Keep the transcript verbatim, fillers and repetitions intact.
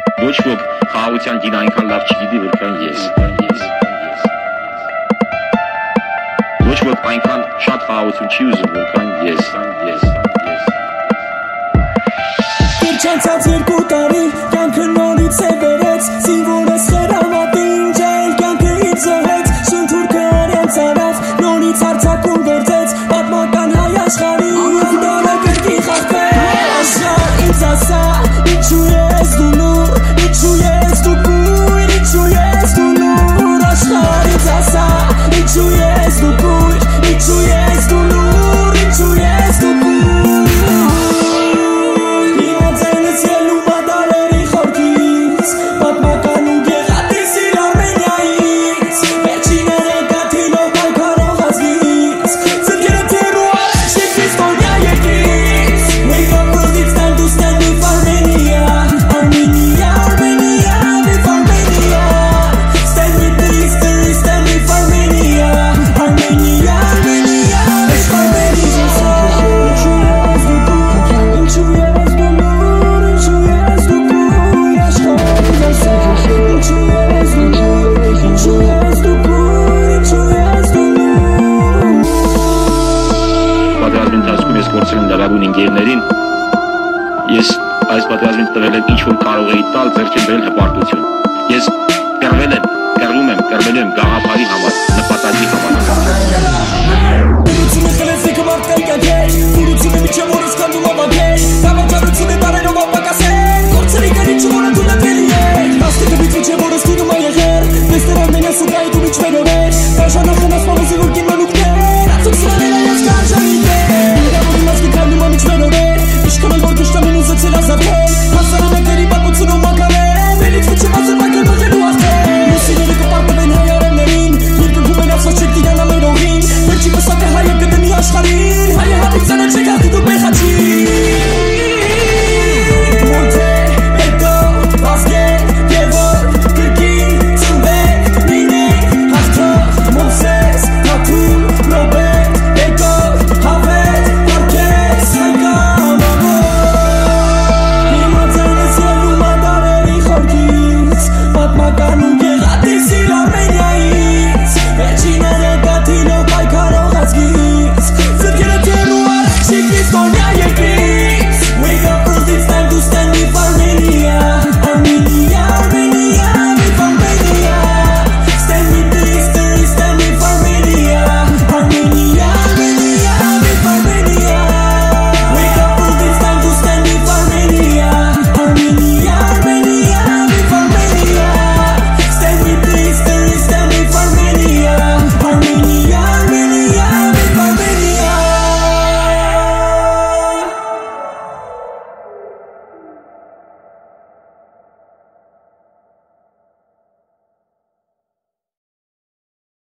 Ոչ ոք խաղաղության գին այնքան լավ չգիտի, որքան ես։ Ոչ ոք այնքան շատ խաղաղություն չի ուզում, որքան ես։ Չանցած երկու տարի, կյանքը նորից է վերեց, զինվորս խերամատին, ջայել կյանքը իտ զոհեց, շնթուրքը արյան ծարավ, նորից հարցակում վերցեց, պատմական հայ աշխարի, անդորը կրկի խաղթեց, ինձ ասա, ինչու ես դու լուր, ինչու ես դու կույր, ինչու ես դու լուր, աշխար ինձ ասա, ինչու ես դու կույր, ինչու ես դու լուր, ինչու ես դու կույր Ես այս պատերազմին տվել եմ ինչ-որ կարող էի տալ, ձեռք եմ բերել հպարտություն։ Ես կռվել եմ, կռվում եմ, կռվելու եմ գաղափարի համար, նպատակի